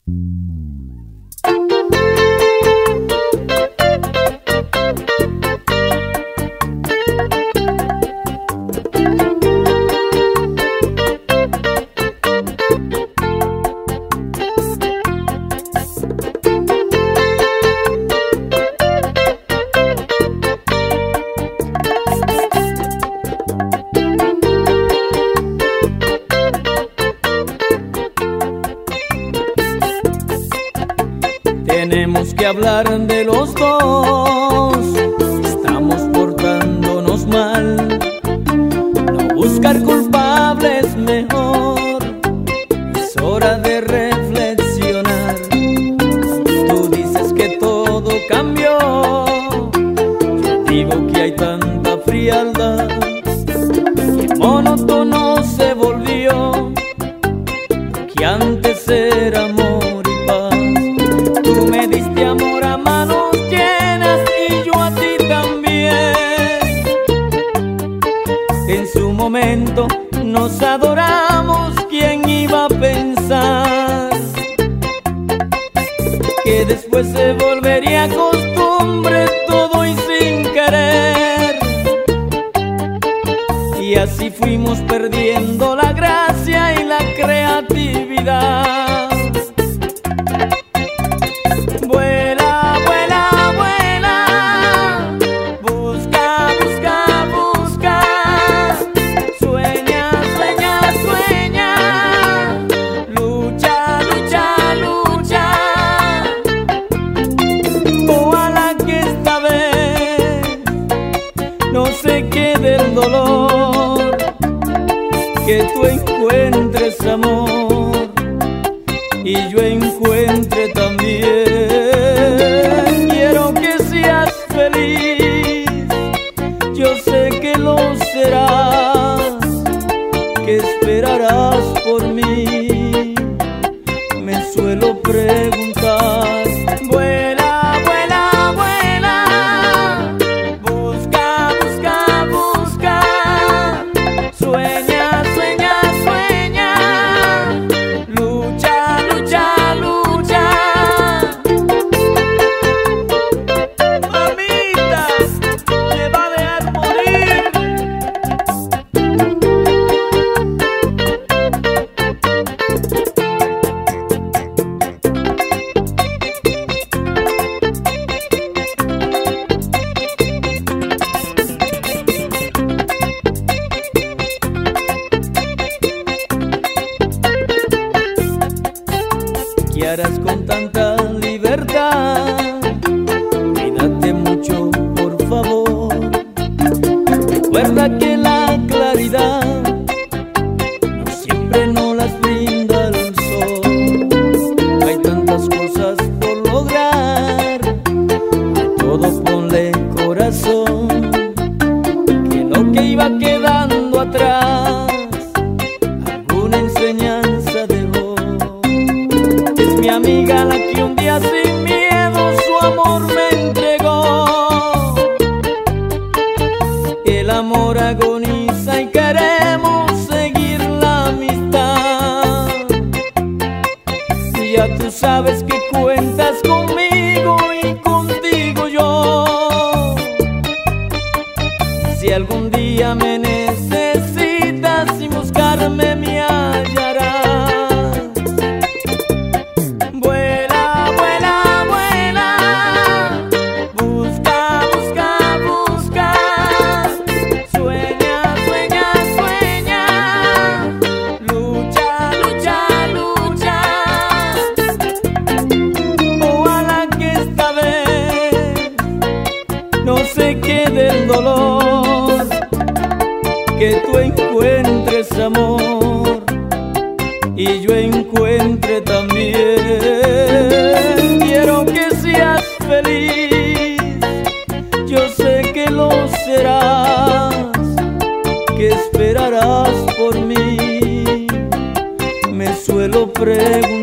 Tenemos que hablar de los dos, estamos portándonos mal. No buscar culpables, mejor, es hora de reflexionar. Tú dices que todo cambió, yo digo que hay tanta frialdad, que monótono se volvió lo que antes era amor. Tú me diste amor a manos llenas y yo a ti también. En su momento nos adoramos, ¿quién iba a pensar que después se volvería costumbre todo y sin querer? Y así fuimos perdiendo la gracia y la creatividad. Vuela, vuela, vuela, busca, busca, busca, sueña, sueña, sueña, lucha, lucha, lucha. Ojalá que esta vez no se quede el dolor, que tú encuentres amor y yo encuentre también. Quiero que seas feliz, yo sé que lo serás, que esperarás por mí, me suelo preguntar. Vuela, vuela, vuela, busca, busca, busca, sueña, sueña, sueña, lucha, lucha, lucha. Mamita, te va a dejar morir. ¿Qué harás con tanta libertad? Cuídate mucho, por favor. Recuerda que la claridad no siempre nos las brinda el sol. Hay tantas cosas por lograr, a todo ponle corazón, que lo que iba quedando atrás alguna enseñanza dejó. Es mi amiga la que un día sin miedo su amor me entregó. El amor agoniza y queremos seguir la amistad. Ya tú sabes que cuentas conmigo y contigo yo. Si algún día me necesitas y buscarme me hallarás. Vuela, vuela, vuela, busca, busca, busca, sueña, sueña, sueña, lucha, lucha, lucha. Ojalá que esta vez no se quede el dolor, que tú encuentres amor y yo encuentre también. Quiero que seas feliz, yo sé que lo serás, que esperarás por mí, me suelo preguntar.